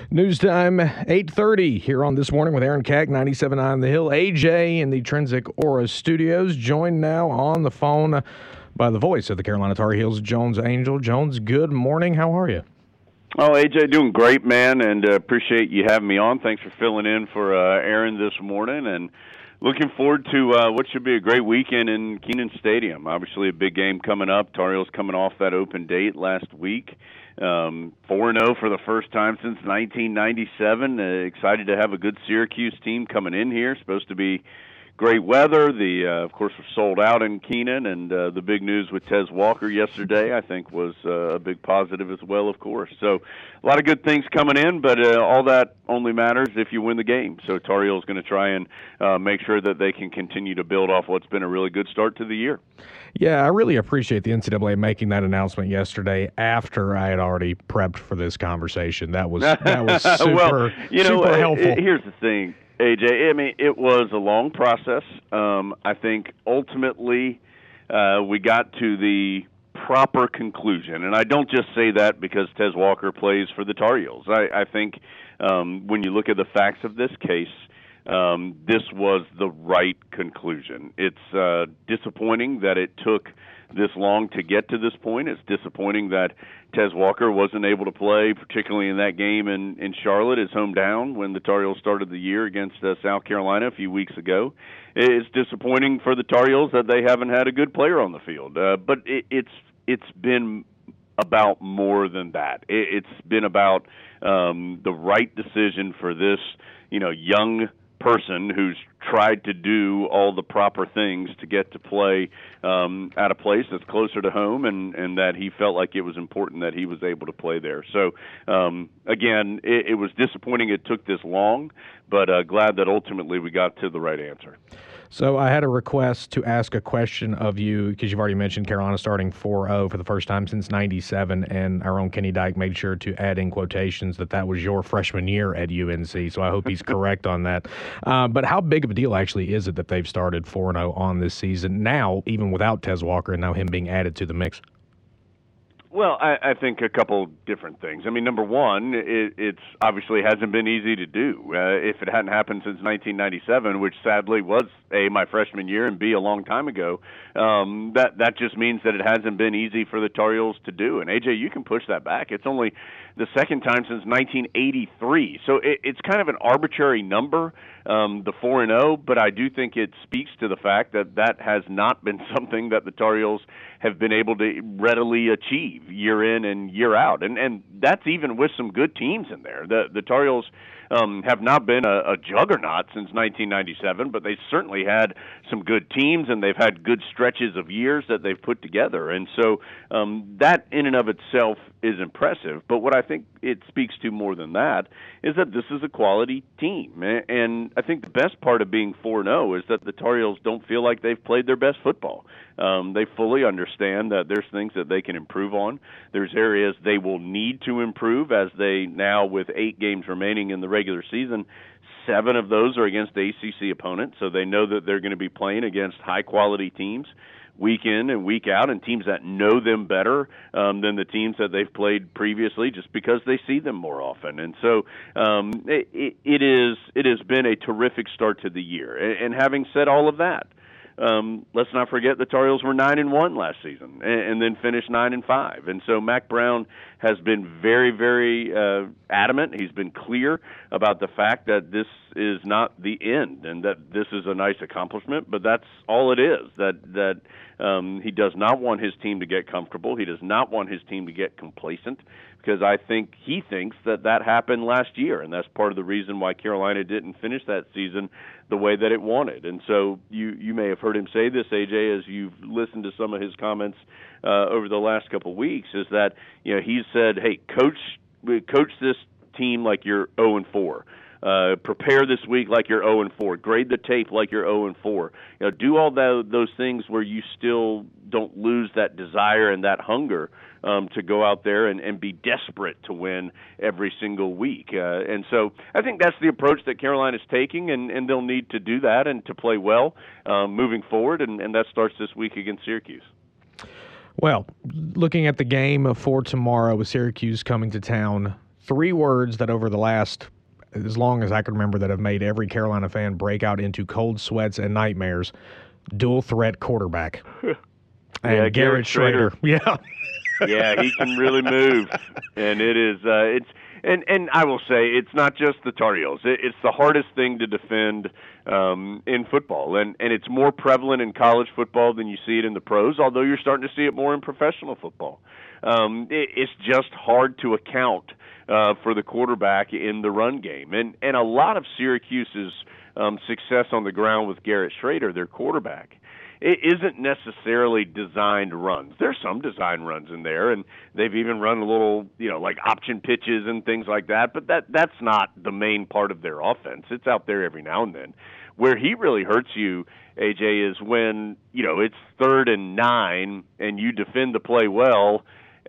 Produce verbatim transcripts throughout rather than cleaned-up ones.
News time, eight thirty here on This Morning with Aaron Cack, ninety-seven point nine The Hill. A J in the Trinsic Aura Studios, joined now on the phone by the voice of the Carolina Tar Heels, Jones Angell. Jones, good morning. How are you? Oh, A J, doing great, man, and uh, appreciate you having me on. Thanks for filling in for uh, Aaron this morning, and looking forward to uh, what should be a great weekend in Kenan Stadium. Obviously, a big game coming up. Tar Heels coming off that open date last week. Um, four and oh for the first time since nineteen ninety-seven. Uh, excited to have a good Syracuse team coming in here. Supposed to be great weather. The uh, of course, was sold out in Kenan, and uh, the big news with Tez Walker yesterday, I think, was uh, a big positive as well, of course. So a lot of good things coming in, but uh, all that only matters if you win the game. So Tar Heels going to try and uh, make sure that they can continue to build off what's been a really good start to the year. Yeah, I really appreciate the N C double A making that announcement yesterday after I had already prepped for this conversation. That was that was super, well, you know, super helpful. Here's the thing, A J. I mean, it was a long process. Um, I think ultimately uh, we got to the proper conclusion, and I don't just say that because Tez Walker plays for the Tar Heels. I, I think um, when you look at the facts of this case, Um, this was the right conclusion. It's uh, disappointing that it took this long to get to this point. It's disappointing that Tez Walker wasn't able to play, particularly in that game in, in Charlotte, his hometown, when the Tar Heels started the year against uh, South Carolina a few weeks ago. It's disappointing for the Tar Heels that they haven't had a good player on the field. Uh, but it, it's it's been about more than that. It, it's been about um, the right decision for this, you know, young person who's tried to do all the proper things to get to play um, at a place that's closer to home, and, and that he felt like it was important that he was able to play there. So, um, again, it, it was disappointing it took this long, but uh, glad that ultimately we got to the right answer. So I had a request to ask a question of you because you've already mentioned Carolina starting four oh for the first time since ninety-seven, and our own Kenny Dyke made sure to add in quotations that that was your freshman year at U N C, so I hope he's correct on that. Uh, but how big of a deal actually is it that they've started four and oh on this season now, even without Tez Walker and now him being added to the mix? Well, I, I think a couple different things. I mean, number one, it it's obviously hasn't been easy to do. Uh, if it hadn't happened since nineteen ninety-seven, which sadly was A, my freshman year, and B, a long time ago, um, that, that just means that it hasn't been easy for the Tar Heels to do. And, A J, you can push that back. It's only the second time since nineteen eighty-three. So it, it's kind of an arbitrary number, um, the four and oh, but I do think it speaks to the fact that that has not been something that the Tar Heels have been able to readily achieve year in and year out. And and that's even with some good teams in there. The the Tar Heels um, have not been a, a juggernaut since nineteen ninety-seven, but they certainly had some good teams, and they've had good stretches of years that they've put together. And so um, that in and of itself is impressive. But what I think it speaks to more than that is that this is a quality team. And I think the best part of being four and oh is that the Tar Heels don't feel like they've played their best football. Um, they fully understand that there's things that they can improve on. There's areas they will need to improve as they now, with eight games remaining in the regular season, seven of those are against A C C opponents, so they know that they're going to be playing against high-quality teams week in and week out, and teams that know them better um, than the teams that they've played previously, just because they see them more often. And so um, it, it is it has been a terrific start to the year. And, and having said all of that, Um, let's not forget the Tar Heels were nine and one last season, and, and then finished nine and five. And so Mack Brown has been very, very uh, adamant. He's been clear about the fact that this is not the end, and that this is a nice accomplishment. But that's all it is. That that um, he does not want his team to get comfortable. He does not want his team to get complacent, because I think he thinks that that happened last year, and that's part of the reason why Carolina didn't finish that season the way that it wanted. And so you you may have heard him say this, A J, as you've listened to some of his comments uh, over the last couple of weeks, is that, you know, he said, hey, coach coach this team like you're oh and four. Uh, prepare this week like you're oh and four. Grade the tape like you're oh and four. You know, do all that, those things where you still don't lose that desire and that hunger um, to go out there and, and be desperate to win every single week. Uh, and so I think that's the approach that Carolina's taking, and, and they'll need to do that and to play well um, moving forward, and, and that starts this week against Syracuse. Well, looking at the game for tomorrow with Syracuse coming to town, three words that over the last, as long as I can remember, that have made every Carolina fan break out into cold sweats and nightmares. Dual threat quarterback. And yeah, Garrett, Garrett Schrader. Schrader. Yeah. Yeah, he can really move, and it is uh, it's and and I will say it's not just the Tar Heels. It, it's the hardest thing to defend um, in football, and and it's more prevalent in college football than you see it in the pros. Although you're starting to see it more in professional football. Um, it, it's just hard to account uh, for the quarterback in the run game, and and a lot of Syracuse's um, success on the ground with Garrett Schrader, their quarterback, it isn't necessarily designed runs. There's some design runs in there, and they've even run a little, you know, like option pitches and things like that, but that that's not the main part of their offense. It's out there every now and then. Where he really hurts you, A J, is when, you know, it's third and nine and you defend the play well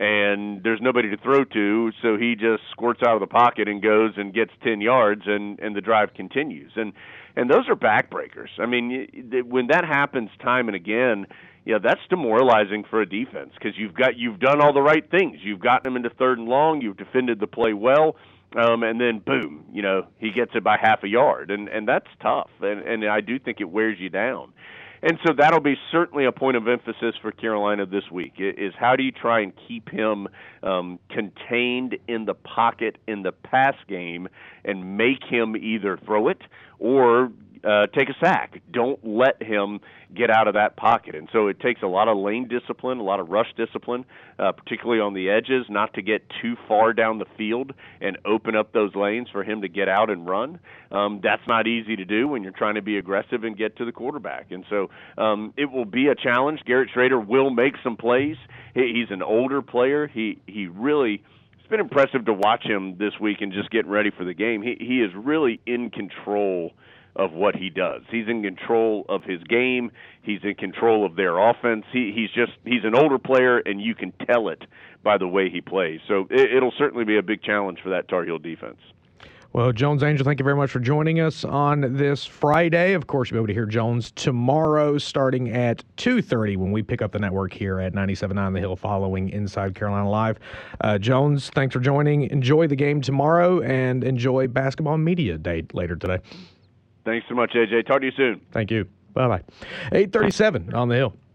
and there's nobody to throw to, so he just squirts out of the pocket and goes and gets ten yards, and, and the drive continues. And and those are backbreakers. I mean, when that happens time and again, yeah, that's demoralizing for a defense because you've got you've done all the right things. You've gotten them into third and long. You've defended the play well, um, and then boom, you know, he gets it by half a yard, and and that's tough. And and I do think it wears you down. And so that'll be certainly a point of emphasis for Carolina this week, is how do you try and keep him um, contained in the pocket in the pass game and make him either throw it or uh, take a sack. Don't let him get out of that pocket. And so it takes a lot of lane discipline, a lot of rush discipline, uh, particularly on the edges, not to get too far down the field and open up those lanes for him to get out and run. Um, that's not easy to do when you're trying to be aggressive and get to the quarterback. And so um, it will be a challenge. Garrett Schrader will make some plays. He, he's an older player. He he really it's been impressive to watch him this week and just getting ready for the game. He he is really in control of what he does. He's in control of his game. He's in control of their offense. He he's just he's an older player, and you can tell it by the way he plays. So it, it'll certainly be a big challenge for that Tar Heel defense. Well, Jones Angell, thank you very much for joining us on this Friday. Of course, you'll be able to hear Jones tomorrow starting at two thirty when we pick up the network here at ninety-seven point nine The Hill following Inside Carolina Live. Uh, Jones, thanks for joining. Enjoy the game tomorrow and enjoy Basketball Media Day later today. Thanks so much, A J. Talk to you soon. Thank you. Bye-bye. eight thirty-seven on The Hill.